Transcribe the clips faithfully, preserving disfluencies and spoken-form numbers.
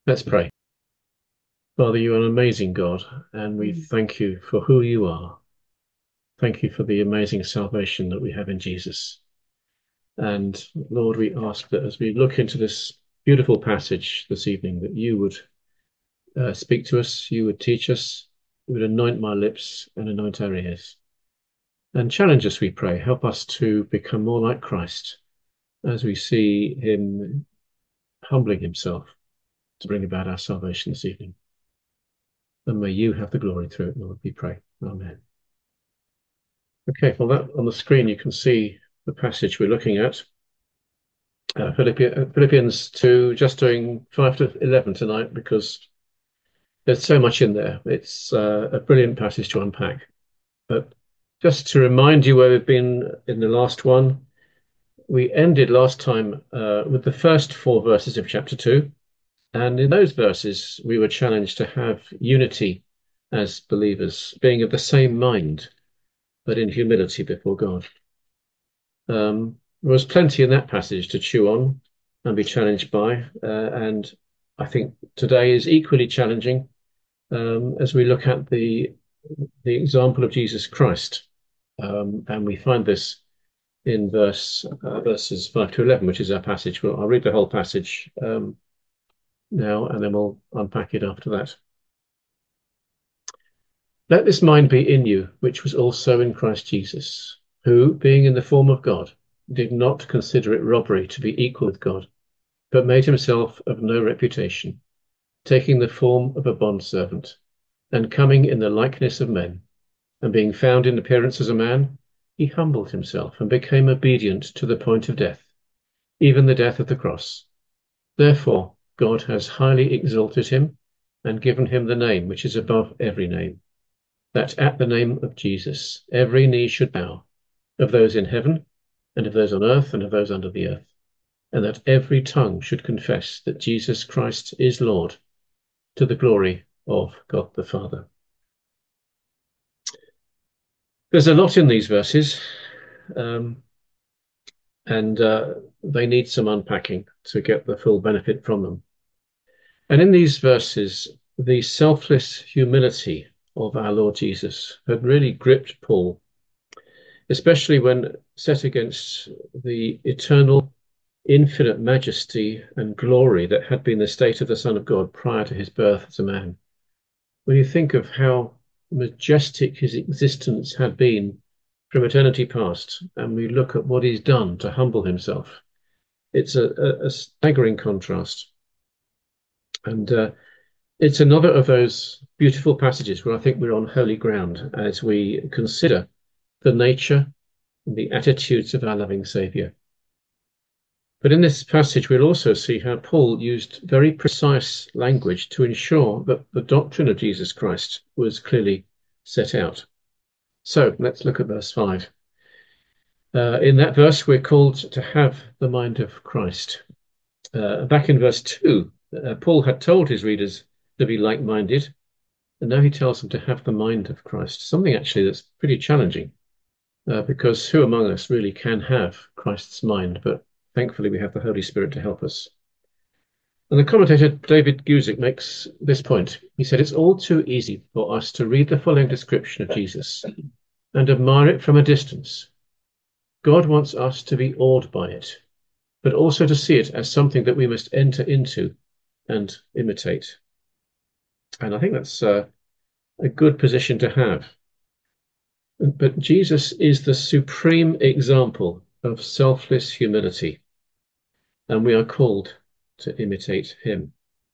Let's pray. Father, you are an amazing God, and we thank you for who you are. Thank you for the amazing salvation that we have in Jesus. And Lord, we ask that as we look into this beautiful passage this evening, that you would uh, speak to us, you would teach us, you would anoint my lips and anoint our ears. And challenge us, we pray. Help us to become more like Christ as we see him humbling himself to bring about our salvation this evening. And may you have the glory through it, Lord, we pray. Amen. Okay, well, that on the screen you can see the passage we're looking at. Uh, Philippians two, just doing five to eleven tonight because there's so much in there. It's uh, a brilliant passage to unpack. But just to remind you where we've been in the last one, we ended last time uh, with the first four verses of chapter two. And in those verses, we were challenged to have unity as believers, being of the same mind, but in humility before God. Um, there was plenty in that passage to chew on and be challenged by, uh, and I think today is equally challenging um, as we look at the the example of Jesus Christ, um, and we find this in verse uh, verses five to eleven, which is our passage. Well, I'll read the whole passage um, now, and then we'll unpack it after that. Let this mind be in you, which was also in Christ Jesus, who, being in the form of God, did not consider it robbery to be equal with God, but made himself of no reputation, taking the form of a bondservant, and coming in the likeness of men, and being found in appearance as a man, he humbled himself and became obedient to the point of death, even the death of the cross. Therefore, God has highly exalted him and given him the name which is above every name, that at the name of Jesus every knee should bow, of those in heaven, and of those on earth, and of those under the earth, and that every tongue should confess that Jesus Christ is Lord, to the glory of God the Father. There's a lot in these verses, um, and uh, they need some unpacking to get the full benefit from them. And in these verses, the selfless humility of our Lord Jesus had really gripped Paul, especially when set against the eternal, infinite majesty and glory that had been the state of the Son of God prior to his birth as a man. When you think of how majestic his existence had been from eternity past, and we look at what he's done to humble himself, it's a, a, a staggering contrast. And uh, it's another of those beautiful passages where I think we're on holy ground as we consider the nature and the attitudes of our loving Saviour. But in this passage, we'll also see how Paul used very precise language to ensure that the doctrine of Jesus Christ was clearly set out. So let's look at verse five. Uh, in that verse, we're called to have the mind of Christ. Uh, back in verse two, uh, Paul had told his readers to be like-minded, and now he tells them to have the mind of Christ, something actually that's pretty challenging, uh, because who among us really can have Christ's mind? But thankfully, we have the Holy Spirit to help us. And the commentator David Guzik makes this point. He said, it's all too easy for us to read the following description of Jesus and admire it from a distance. God wants us to be awed by it, but also to see it as something that we must enter into and imitate. And I think that's uh, a good position to have. But Jesus is the supreme example of selfless humility, and we are called to imitate him.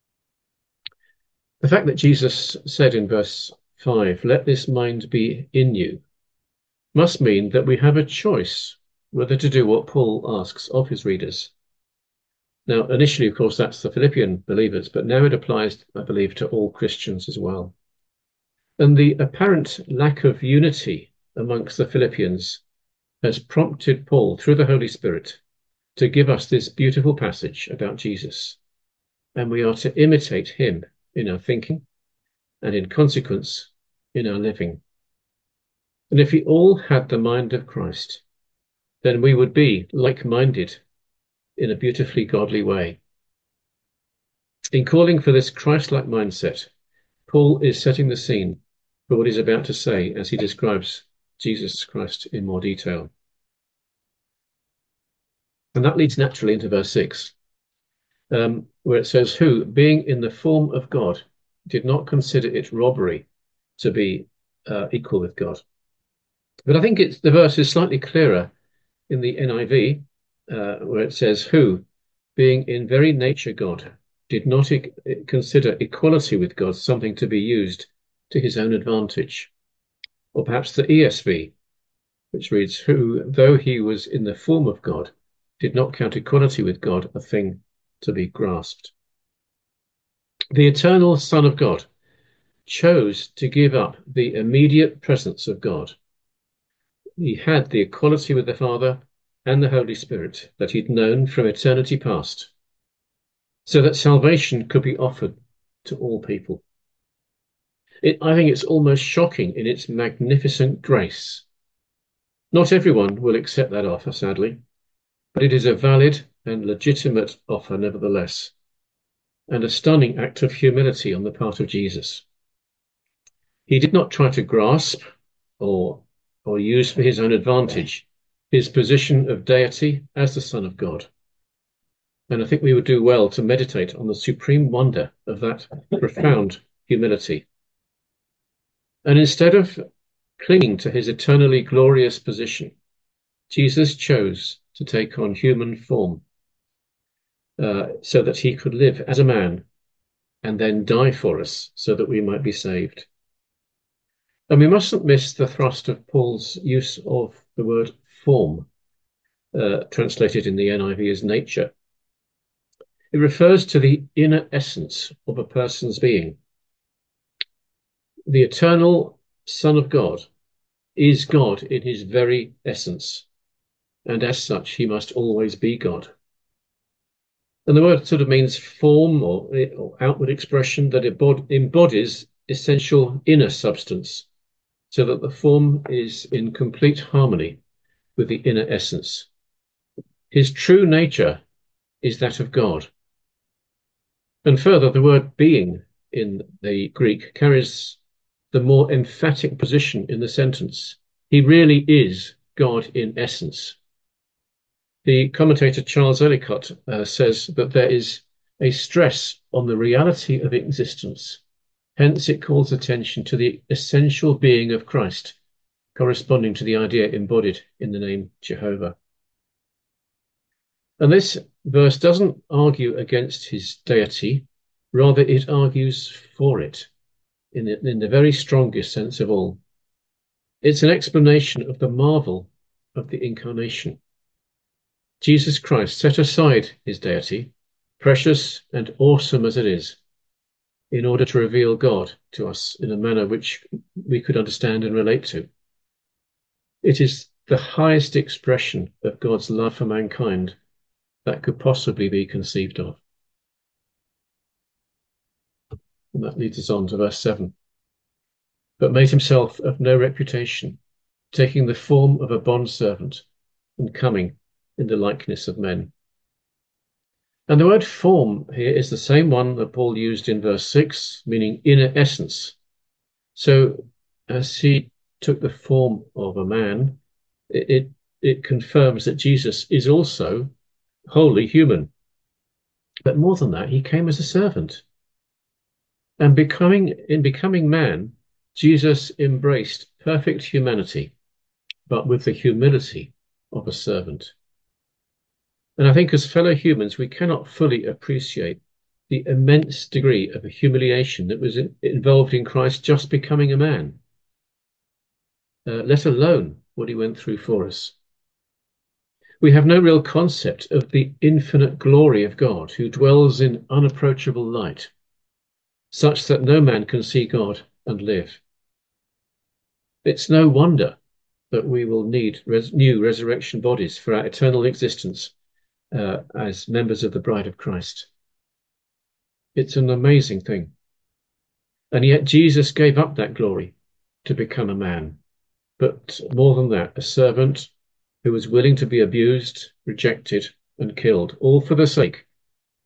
The fact that Jesus said in verse five, let this mind be in you, must mean that we have a choice whether to do what Paul asks of his readers. Now, initially, of course, that's the Philippian believers, but now it applies, I believe, to all Christians as well. And the apparent lack of unity amongst the Philippians has prompted Paul, through the Holy Spirit, to give us this beautiful passage about Jesus. And we are to imitate him in our thinking and, in consequence, in our living. And if we all had the mind of Christ, then we would be like-minded in a beautifully godly way. In calling for this Christ-like mindset, Paul is setting the scene for what he's about to say as he describes Jesus Christ in more detail. And that leads naturally into verse six, um, where it says, who, being in the form of God, did not consider it robbery to be uh, equal with God. But I think it's, the verse is slightly clearer in the N I V, uh, where it says, who, being in very nature God, did not e consider equality with God something to be used to his own advantage. Or perhaps the E S V, which reads, who, though he was in the form of God, did not count equality with God a thing to be grasped. The eternal Son of God chose to give up the immediate presence of God. He had the equality with the Father and the Holy Spirit that he'd known from eternity past, so that salvation could be offered to all people. It, I think it's almost shocking in its magnificent grace. Not everyone will accept that offer, sadly, but it is a valid and legitimate offer nevertheless, and a stunning act of humility on the part of Jesus. He did not try to grasp or, or use for his own advantage his position of deity as the Son of God. And I think we would do well to meditate on the supreme wonder of that profound humility. And instead of clinging to his eternally glorious position, Jesus chose to take on human form uh, so that he could live as a man and then die for us so that we might be saved. And we mustn't miss the thrust of Paul's use of the word form, uh, translated in the N I V as nature. It refers to the inner essence of a person's being. The eternal Son of God is God in his very essence, and as such, he must always be God. And the word sort of means form or, or outward expression that embodies essential inner substance, so that the form is in complete harmony with the inner essence. His true nature is that of God. And further, the word being in the Greek carries the more emphatic position in the sentence. He really is God in essence. The commentator Charles Ellicott uh, says that there is a stress on the reality of existence. Hence, it calls attention to the essential being of Christ, corresponding to the idea embodied in the name Jehovah. And this verse doesn't argue against his deity, rather it argues for it in the, in the very strongest sense of all. It's an explanation of the marvel of the incarnation. Jesus Christ set aside his deity, precious and awesome as it is, in order to reveal God to us in a manner which we could understand and relate to. It is the highest expression of God's love for mankind that could possibly be conceived of. And that leads us on to verse seven. But made himself of no reputation, taking the form of a bondservant and coming in the likeness of men. And the word form here is the same one that Paul used in verse six, meaning inner essence. So as he took the form of a man, it, it, it confirms that Jesus is also wholly human. But more than that, he came as a servant. And becoming in becoming man, Jesus embraced perfect humanity, but with the humility of a servant. And I think as fellow humans, we cannot fully appreciate the immense degree of humiliation that was in, involved in Christ just becoming a man, uh, let alone what he went through for us. We have no real concept of the infinite glory of God, who dwells in unapproachable light, such that no man can see God and live. It's no wonder that we will need res new resurrection bodies for our eternal existence uh, as members of the bride of Christ. It's an amazing thing. And yet Jesus gave up that glory to become a man. But more than that, a servant who was willing to be abused, rejected, and killed, all for the sake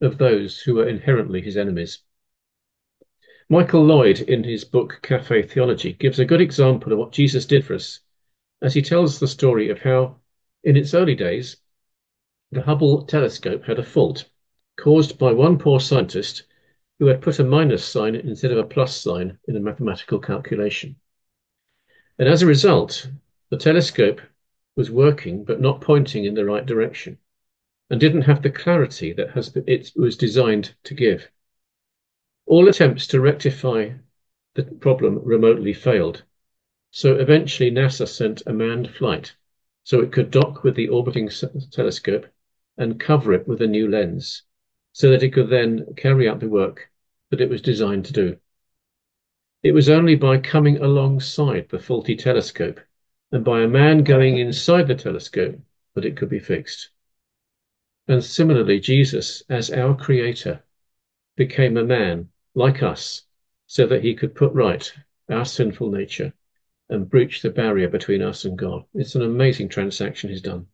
of those who were inherently his enemies. Michael Lloyd, in his book Cafe Theology, gives a good example of what Jesus did for us as he tells the story of how, in its early days, the Hubble telescope had a fault caused by one poor scientist who had put a minus sign instead of a plus sign in a mathematical calculation. And as a result, the telescope was working but not pointing in the right direction and didn't have the clarity that has been, it was designed to give. All attempts to rectify the problem remotely failed. So eventually NASA sent a manned flight so it could dock with the orbiting telescope and cover it with a new lens so that it could then carry out the work that it was designed to do. It was only by coming alongside the faulty telescope and by a man going inside the telescope that it could be fixed. And similarly, Jesus, as our creator, became a man like us so that he could put right our sinful nature and breach the barrier between us and God. It's an amazing transaction he's done.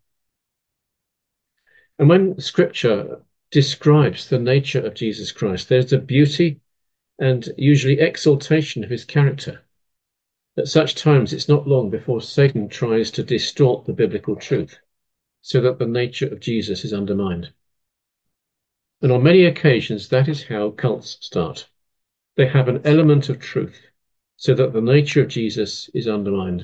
And when Scripture describes the nature of Jesus Christ, there's a beauty and usually exaltation of his character. At such times, it's not long before Satan tries to distort the biblical truth so that the nature of Jesus is undermined. And on many occasions, that is how cults start. They have an element of truth so that the nature of Jesus is undermined.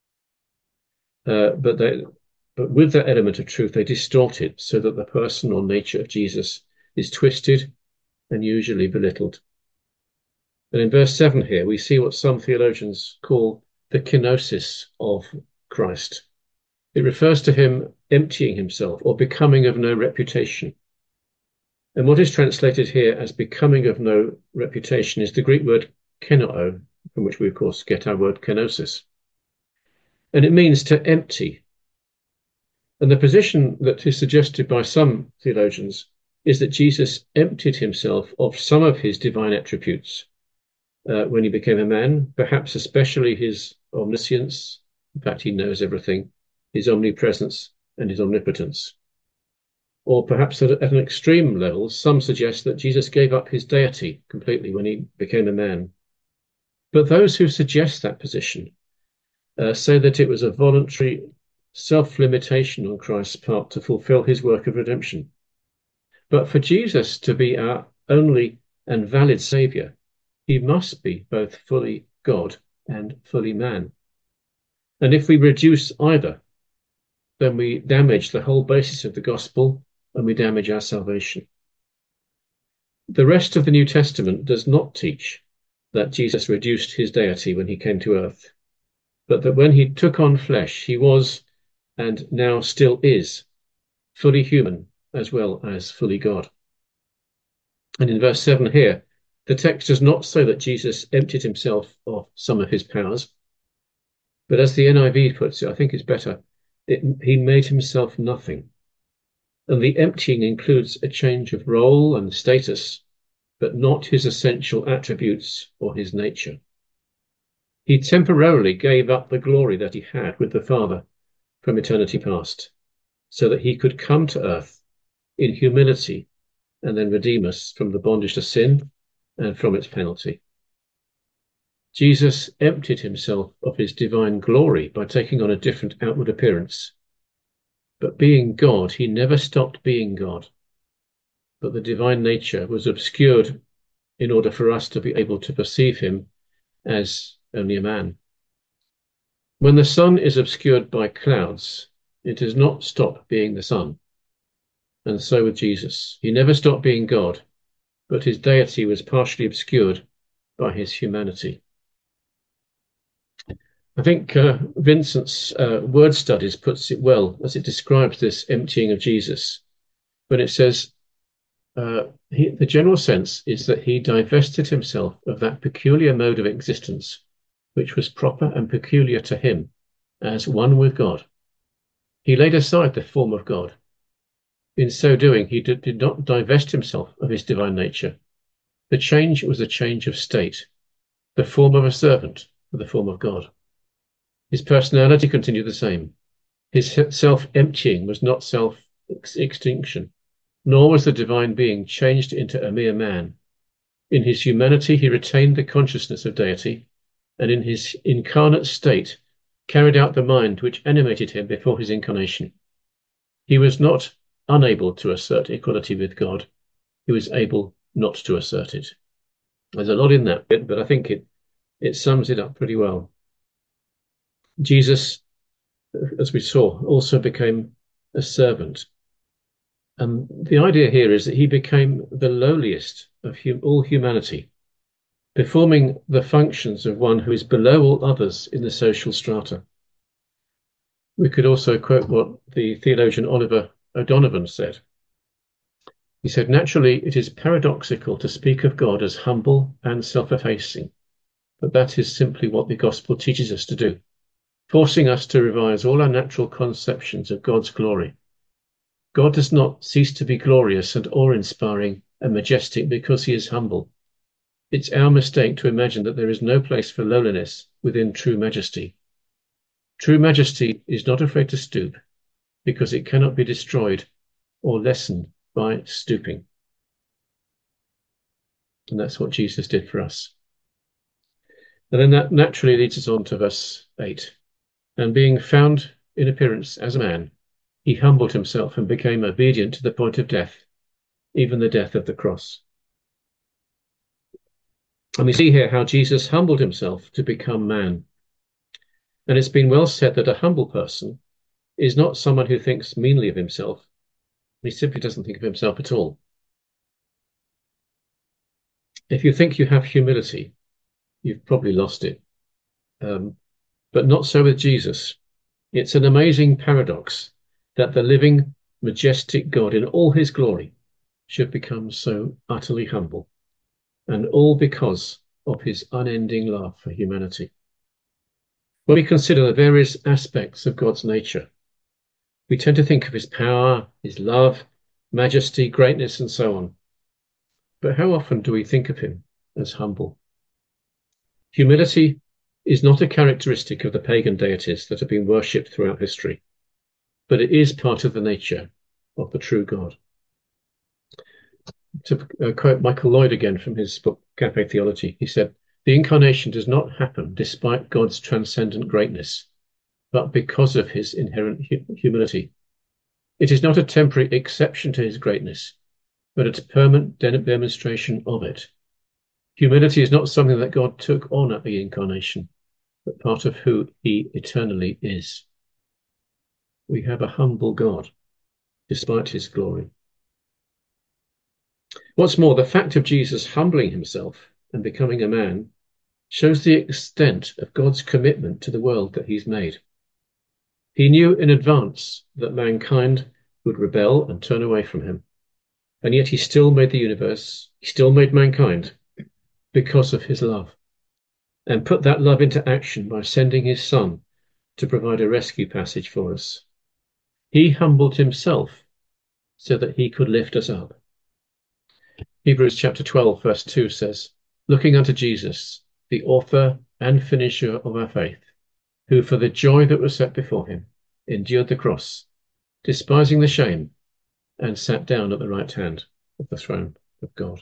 Uh, but, they, but with that element of truth, they distort it so that the person or nature of Jesus is twisted and usually belittled. And in verse seven here, we see what some theologians call the kenosis of Christ. It refers to him emptying himself or becoming of no reputation. And what is translated here as becoming of no reputation is the Greek word kenoo, from which we, of course, get our word kenosis. And it means to empty. And the position that is suggested by some theologians is that Jesus emptied himself of some of his divine attributes uh, when he became a man, perhaps especially his omniscience. In fact, he knows everything, his omnipresence and his omnipotence. Or perhaps at, at an extreme level, some suggest that Jesus gave up his deity completely when he became a man. But those who suggest that position uh, say that it was a voluntary self-limitation on Christ's part to fulfill his work of redemption. But for Jesus to be our only and valid Saviour, he must be both fully God and fully man. And if we reduce either, then we damage the whole basis of the gospel and we damage our salvation. The rest of the New Testament does not teach that Jesus reduced his deity when he came to earth, but that when he took on flesh, he was, and now still is, fully human as well as fully God. And in verse seven here, the text does not say that Jesus emptied himself of some of his powers, but as the N I V puts it, I think it's better, it, he made himself nothing. And the emptying includes a change of role and status, but not his essential attributes or his nature. He temporarily gave up the glory that he had with the Father from eternity past, so that he could come to earth in humility and then redeem us from the bondage to sin and from its penalty. Jesus emptied himself of his divine glory by taking on a different outward appearance. But being God, he never stopped being God. But the divine nature was obscured in order for us to be able to perceive him as only a man. When the sun is obscured by clouds, it does not stop being the sun. And so with Jesus. He never stopped being God, but his deity was partially obscured by his humanity. I think uh, Vincent's uh, word studies puts it well as it describes this emptying of Jesus, when it says, uh, he, the general sense is that he divested himself of that peculiar mode of existence, which was proper and peculiar to him as one with God. He laid aside the form of God. In so doing, he did, did not divest himself of his divine nature. The change was a change of state, the form of a servant for the form of God. His personality continued the same. His self-emptying was not self-extinction, nor was the divine being changed into a mere man. In his humanity, he retained the consciousness of deity, and in his incarnate state, carried out the mind which animated him before his incarnation. He was not unable to assert equality with God. He was able not to assert it. There's a lot in that bit, but I think it, it sums it up pretty well. Jesus, as we saw, also became a servant. And the idea here is that he became the lowliest of hum all humanity, performing the functions of one who is below all others in the social strata. We could also quote what the theologian Oliver O'Donovan said. He said, naturally, it is paradoxical to speak of God as humble and self-effacing, but that is simply what the gospel teaches us to do, forcing us to revise all our natural conceptions of God's glory. God does not cease to be glorious and awe-inspiring and majestic because he is humble. It's our mistake to imagine that there is no place for lowliness within true majesty. True majesty is not afraid to stoop because it cannot be destroyed or lessened by stooping. And that's what Jesus did for us. And then that naturally leads us on to verse eight. And being found in appearance as a man, he humbled himself and became obedient to the point of death, even the death of the cross. And we see here how Jesus humbled himself to become man. And it's been well said that a humble person is not someone who thinks meanly of himself. He simply doesn't think of himself at all. If you think you have humility, you've probably lost it. Um, but not so with Jesus. It's an amazing paradox that the living, majestic God in all his glory should become so utterly humble, and all because of his unending love for humanity. When we consider the various aspects of God's nature, we tend to think of his power, his love, majesty, greatness, and so on. But how often do we think of him as humble? Humility is not a characteristic of the pagan deities that have been worshipped throughout history, but it is part of the nature of the true God. To uh, quote Michael Lloyd again from his book, Cafe Theology, he said, "The incarnation does not happen despite God's transcendent greatness, but because of his inherent hu humility. It is not a temporary exception to his greatness, but a permanent de demonstration of it. Humility is not something that God took on at the incarnation, but part of who he eternally is." We have a humble God, despite his glory. What's more, the fact of Jesus humbling himself and becoming a man shows the extent of God's commitment to the world that he's made. He knew in advance that mankind would rebel and turn away from him, and yet he still made the universe, he still made mankind because of his love, and put that love into action by sending his Son to provide a rescue passage for us. He humbled himself so that he could lift us up. Hebrews chapter twelve, verse two says, "Looking unto Jesus, the author and finisher of our faith, who for the joy that was set before him endured the cross, despising the shame, and sat down at the right hand of the throne of God."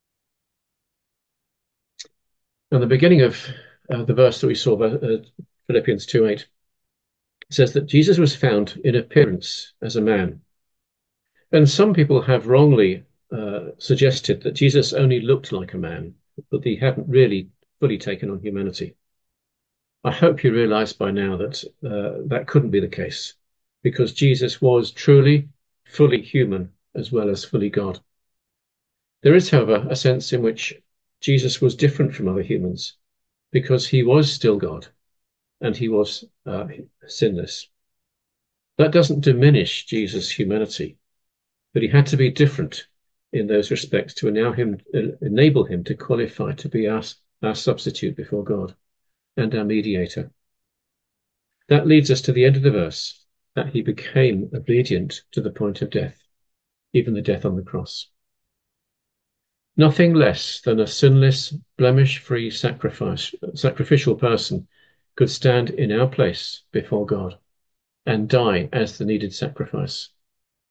And the beginning of uh, the verse that we saw, uh, Philippians two eight, says that Jesus was found in appearance as a man. And some people have wrongly uh, suggested that Jesus only looked like a man, but he hadn't really fully taken on humanity. I hope you realize by now that uh, that couldn't be the case, because Jesus was truly, fully human as well as fully God. There is, however, a sense in which Jesus was different from other humans, because he was still God and he was uh, sinless. That doesn't diminish Jesus' humanity, but he had to be different in those respects to enable him, enable him to qualify to be our, our substitute before God and our mediator. That leads us to the end of the verse, that he became obedient to the point of death, even the death on the cross. Nothing less than a sinless, blemish-free sacrifice, sacrificial person could stand in our place before God and die as the needed sacrifice.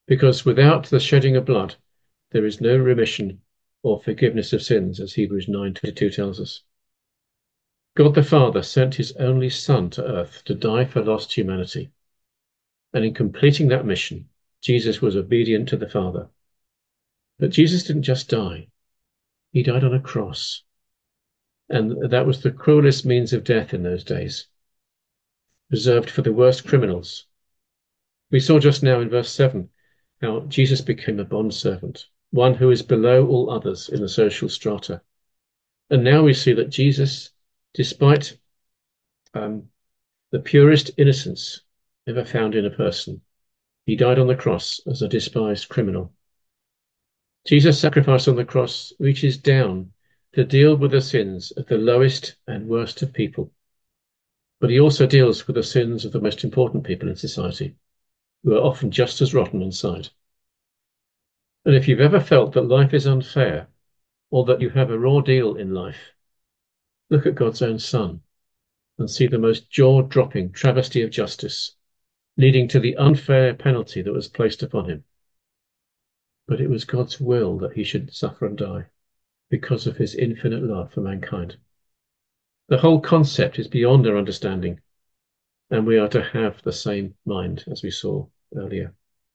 because without the shedding of blood, there is no remission or forgiveness of sins, as Hebrews nine twenty-two tells us. God the Father sent his only Son to earth to die for lost humanity. And in completing that mission, Jesus was obedient to the Father. But Jesus didn't just die. He died on a cross. And that was the cruelest means of death in those days, reserved for the worst criminals. We saw just now in verse seven how Jesus became a bondservant, one who is below all others in the social strata. And now we see that Jesus, despite um, the purest innocence ever found in a person, he died on the cross as a despised criminal. Jesus' sacrifice on the cross reaches down to deal with the sins of the lowest and worst of people. But he also deals with the sins of the most important people in society, who are often just as rotten inside. And if you've ever felt that life is unfair, or that you have a raw deal in life, look at God's own Son and see the most jaw-dropping travesty of justice, leading to the unfair penalty that was placed upon him. But it was God's will that he should suffer and die, because of his infinite love for mankind. The whole concept is beyond our understanding, and we are to have the same mind as we saw earlier.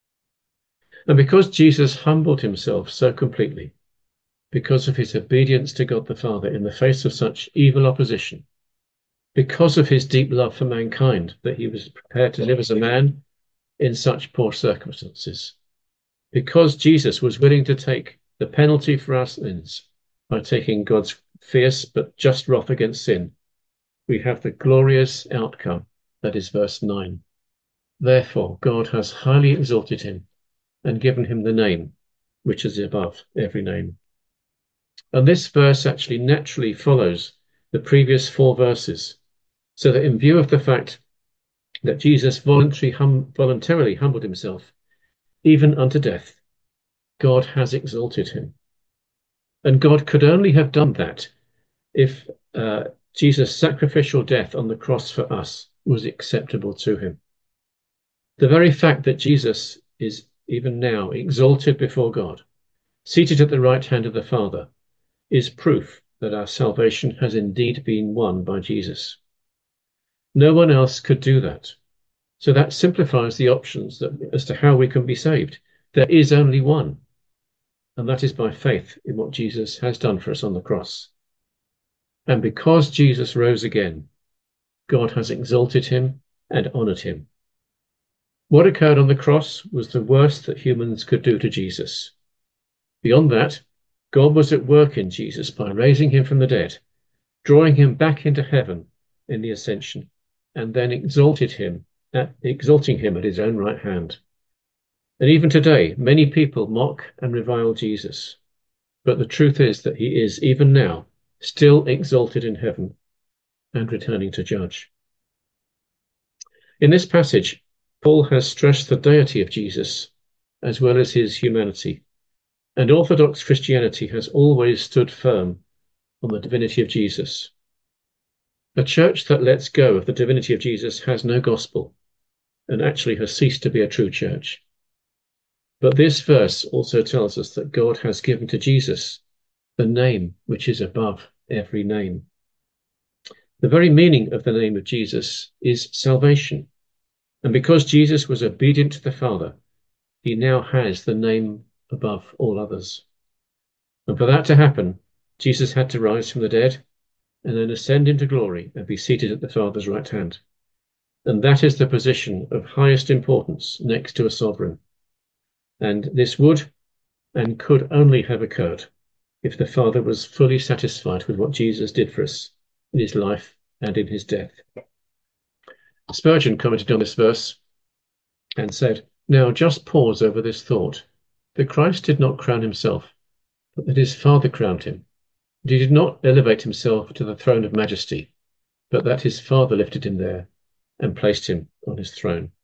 And because Jesus humbled himself so completely, because of his obedience to God the Father in the face of such evil opposition, because of his deep love for mankind, that he was prepared to live as a man in such poor circumstances, because Jesus was willing to take the penalty for our sins by taking God's fierce but just wrath against sin, we have the glorious outcome that is verse nine. Therefore God has highly exalted him and given him the name which is above every name. And this verse actually naturally follows the previous four verses, so that in view of the fact that Jesus voluntarily, hum, voluntarily humbled himself, even unto death, God has exalted him. And God could only have done that if uh, Jesus' sacrificial death on the cross for us was acceptable to him. The very fact that Jesus is even now exalted before God, seated at the right hand of the Father, is proof that our salvation has indeed been won by Jesus. No one else could do that. So that simplifies the options that, as to how we can be saved. There is only one, and that is by faith in what Jesus has done for us on the cross. And because Jesus rose again, God has exalted him and honored him. What occurred on the cross was the worst that humans could do to Jesus. Beyond that, God was at work in Jesus by raising him from the dead, drawing him back into heaven in the ascension, and then exalted him, at, exalting him at his own right hand. And even today, many people mock and revile Jesus. But the truth is that he is, even now, still exalted in heaven and returning to judge. In this passage, Paul has stressed the deity of Jesus as well as his humanity. And Orthodox Christianity has always stood firm on the divinity of Jesus. A church that lets go of the divinity of Jesus has no gospel and actually has ceased to be a true church. But this verse also tells us that God has given to Jesus the name which is above every name. The very meaning of the name of Jesus is salvation. And because Jesus was obedient to the Father, he now has the name above all others. And for that to happen, Jesus had to rise from the dead and then ascend into glory and be seated at the Father's right hand. And that is the position of highest importance next to a sovereign. And this would and could only have occurred if the Father was fully satisfied with what Jesus did for us in his life and in his death. Spurgeon commented on this verse and said, "Now just pause over this thought, that Christ did not crown himself, but that his Father crowned him. He did not elevate himself to the throne of majesty, but that his Father lifted him there and placed him on his throne."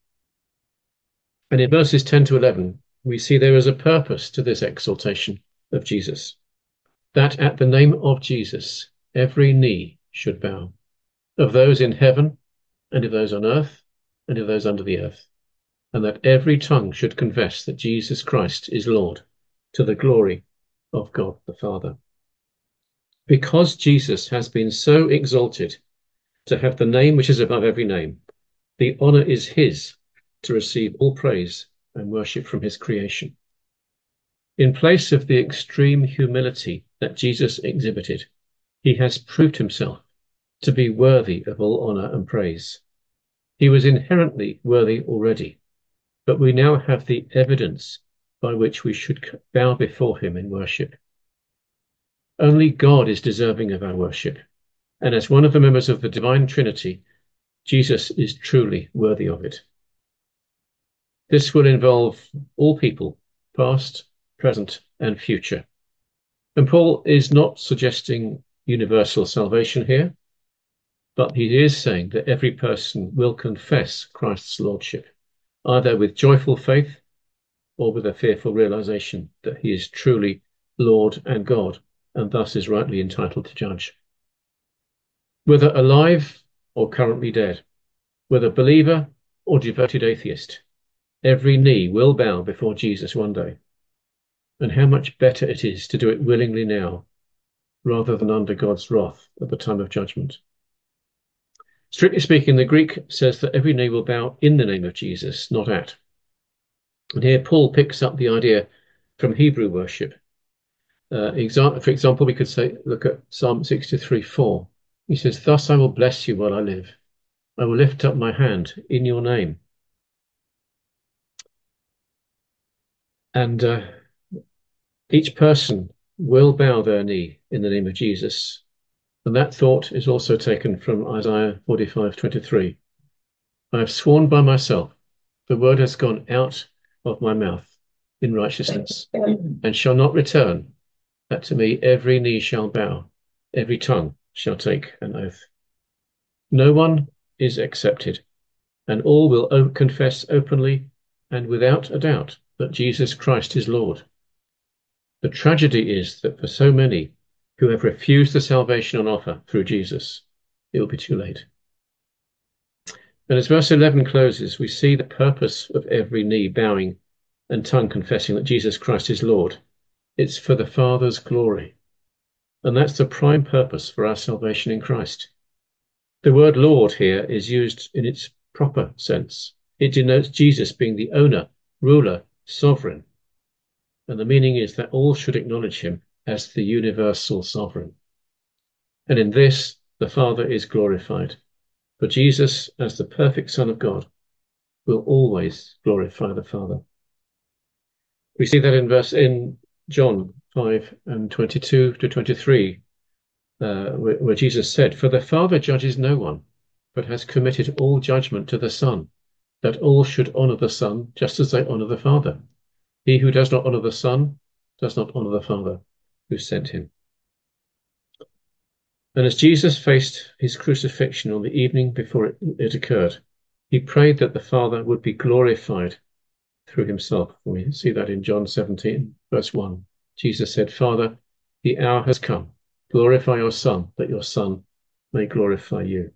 And in verses ten to eleven, we see there is a purpose to this exaltation of Jesus, that at the name of Jesus, every knee should bow, of those in heaven and of those on earth and of those under the earth, and that every tongue should confess that Jesus Christ is Lord, to the glory of God the Father. Because Jesus has been so exalted to have the name which is above every name, the honor is his to receive all praise and worship from his creation. In place of the extreme humility that Jesus exhibited, he has proved himself to be worthy of all honor and praise. He was inherently worthy already, but we now have the evidence by which we should bow before him in worship. Only God is deserving of our worship, and as one of the members of the divine Trinity, Jesus is truly worthy of it. This will involve all people, past, present, and future. And Paul is not suggesting universal salvation here, but he is saying that every person will confess Christ's lordship, either with joyful faith or with a fearful realization that he is truly Lord and God, and thus is rightly entitled to judge. Whether alive or currently dead, whether believer or devoted atheist, every knee will bow before Jesus one day. And how much better it is to do it willingly now, rather than under God's wrath at the time of judgment. Strictly speaking, the Greek says that every knee will bow in the name of Jesus, not at. And here Paul picks up the idea from Hebrew worship. Uh, exa for example, we could say, look at Psalm sixty-three four. He says, "Thus I will bless you while I live. I will lift up my hand in your name." And uh, each person will bow their knee in the name of Jesus. And that thought is also taken from Isaiah forty-five twenty-three. "I have sworn by myself, the word has gone out of my mouth in righteousness, and shall not return, that to me every knee shall bow, every tongue shall take an oath." No one is accepted, and all will confess openly and without a doubt that Jesus Christ is Lord. The tragedy is that for so many who have refused the salvation on offer through Jesus, it will be too late. And as verse eleven closes, we see the purpose of every knee bowing and tongue confessing that Jesus Christ is Lord. It's for the Father's glory. And that's the prime purpose for our salvation in Christ. The word Lord here is used in its proper sense. It denotes Jesus being the owner, ruler, sovereign. And the meaning is that all should acknowledge him as the universal sovereign. And in this, the Father is glorified. For Jesus, as the perfect Son of God, will always glorify the Father. We see that in verse in John five and twenty-two to twenty-three, uh, where, where Jesus said, "For the Father judges no one, but has committed all judgment to the Son, that all should honor the Son just as they honor the Father. He who does not honor the Son does not honor the Father who sent him." And as Jesus faced his crucifixion on the evening before it, it occurred, he prayed that the Father would be glorified through himself. We see that in John seventeen, verse one. Jesus said, "Father, the hour has come. Glorify your Son, that your Son may glorify you."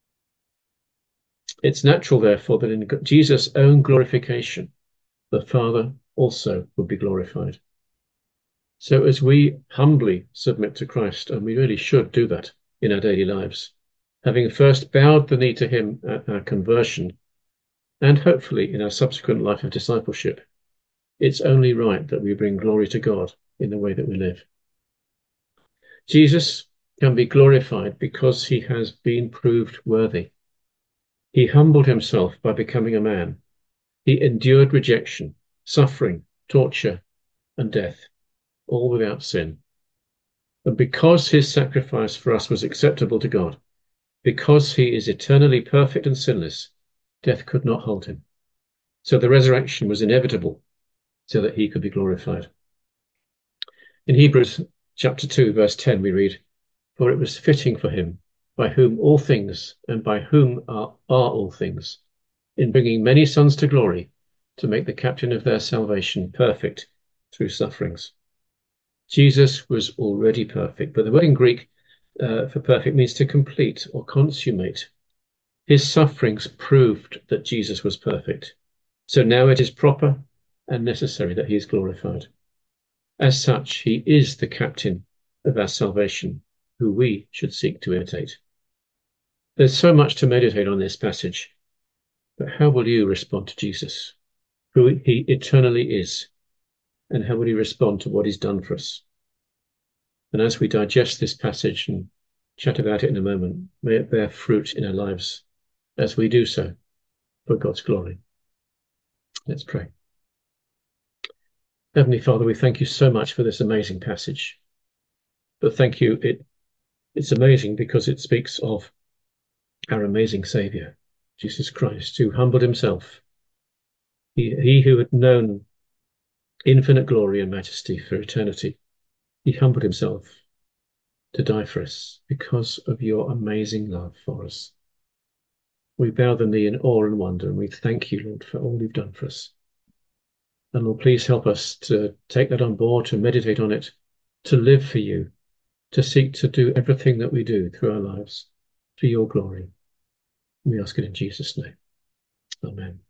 It's natural, therefore, that in Jesus' own glorification, the Father also would be glorified. So as we humbly submit to Christ, and we really should do that in our daily lives, having first bowed the knee to him at our conversion, and hopefully in our subsequent life of discipleship, it's only right that we bring glory to God in the way that we live. Jesus can be glorified because he has been proved worthy. He humbled himself by becoming a man. He endured rejection, suffering, torture, and death, all without sin. And because his sacrifice for us was acceptable to God, because he is eternally perfect and sinless, death could not hold him. So the resurrection was inevitable so that he could be glorified. In Hebrews chapter two, verse ten, we read, "For it was fitting for him, by whom all things and by whom are, are all things, in bringing many sons to glory, to make the captain of their salvation perfect through sufferings." Jesus was already perfect, but the word in Greek uh, for perfect means to complete or consummate. His sufferings proved that Jesus was perfect. So now it is proper and necessary that he is glorified. As such, he is the captain of our salvation, who we should seek to imitate. There's so much to meditate on this passage, but how will you respond to Jesus, who he eternally is, and how will you respond to what he's done for us? And as we digest this passage and chat about it in a moment, may it bear fruit in our lives as we do so for God's glory. Let's pray. Heavenly Father, we thank you so much for this amazing passage. But thank you, it, it's amazing because it speaks of our amazing Saviour, Jesus Christ, who humbled himself. He, he who had known infinite glory and majesty for eternity, he humbled himself to die for us because of your amazing love for us. We bow the knee in awe and wonder, and we thank you, Lord, for all you've done for us. And Lord, please help us to take that on board, to meditate on it, to live for you, to seek to do everything that we do through our lives for your glory. We ask it in Jesus' name. Amen.